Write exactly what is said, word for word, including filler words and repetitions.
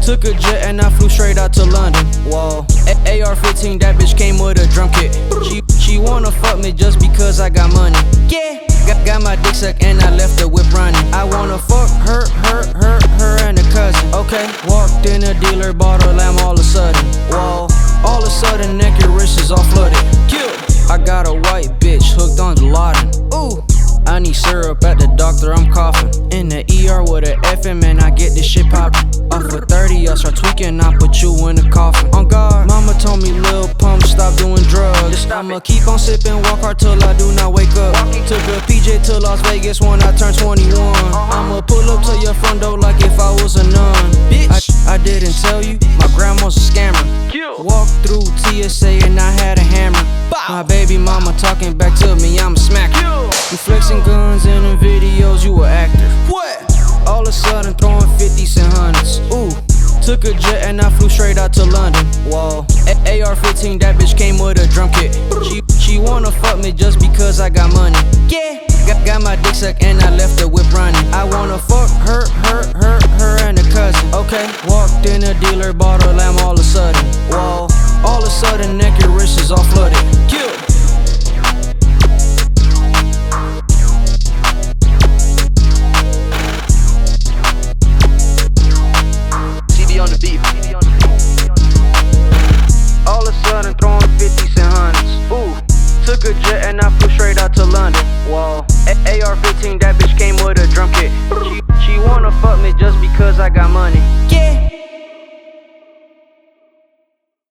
Took a jet and I flew straight out to London. Whoa, A R fifteen, that bitch came with a drum kit. She, she wanna fuck me just because I got money. Yeah, got, got my dick sucked and I left the whip running. I wanna fuck her, her, her, her and a cousin. Okay, walked in a dealer, bought a lamb all of a sudden. Whoa, all of a sudden naked wrist is all flooded. Kill. I got a white bitch hooked on gelatin. Ooh, I need syrup at the doctor, I'm coughing. In the E R with a F M and I get this shit poppin'. Off for thirty, I start tweaking, I put you in the coffin. On guard, mama told me Lil Pump stop doing drugs. I'ma keep on sippin', walk hard till I do not wake up. Took a P J to Las Vegas when I turned twenty-one. I'ma pull up to your front door like if I was a nun. Bitch, I, I didn't tell you, my grandma's a scammer. Walked through T S A and I had a hammer. My baby mama talking back to me, I'ma smack her. You flexing guns in the videos, you a actor. What? All of a sudden throwing fifties and hundreds. Ooh, took a jet and I flew straight out to London. Whoa, A R fifteen, that bitch came with a drum kit. She, she wanna fuck me just because I got money. Yeah, got, got my dick sucked and I left the whip running. I wanna fuck her, her, her, her and a cousin. Okay, walked in a dealer, bought a lamb all of a sudden. Whoa, all of a sudden naked wrist is all flooded. Kill.